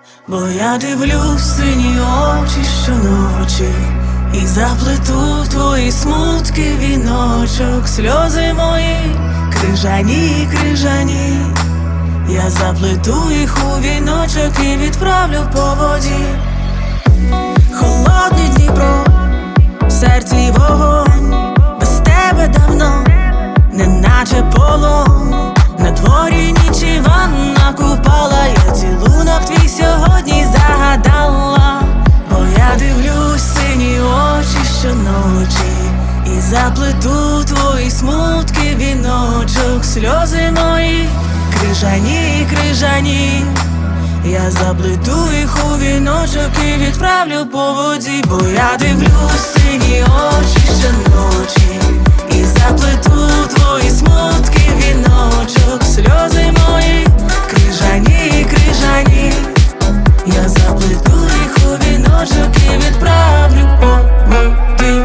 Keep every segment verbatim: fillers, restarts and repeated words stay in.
Бо я дивлюсь в сині очі щоночі і заплету твої смутки віночок, сльози мої, крижані, крижані. Я заплету їх у віночок і відправлю по воді. Холодний Дніпро, в серці вогонь, без тебе давно, неначе полон. На дворі ніч і ванна купала, я цілунок твій сьогодні загадала. Бо я дивлюсь в сині очі щоночі і заплету твої смутки віночок, сльози мої, крижані, крижані. Я заплету їх у віночок і відправлю по воді. Бо я дивлюсь в сині очі щоночі і заплету твої смутки віночок, сльози мої, крижані, крижані. Я заплету їх у віночок і відправлю по воді.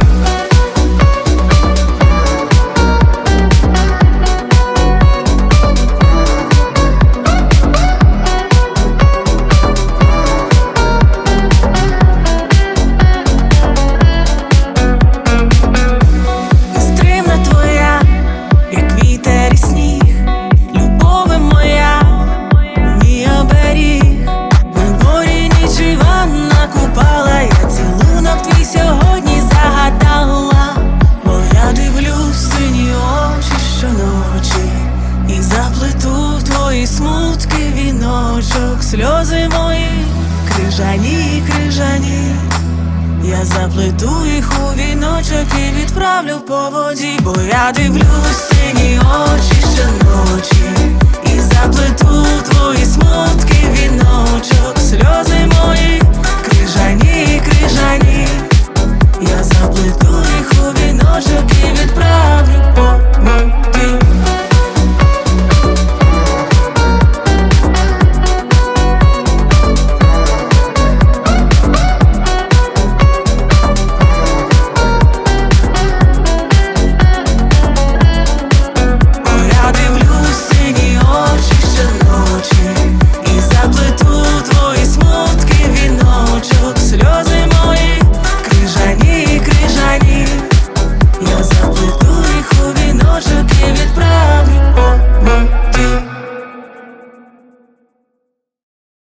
Смутки віночок, сльози мої, крижані, крижані. Я заплету їх у віночок і відправлю по воді. Бо я дивлюсь в сині очі щоночі і заплету твої смутки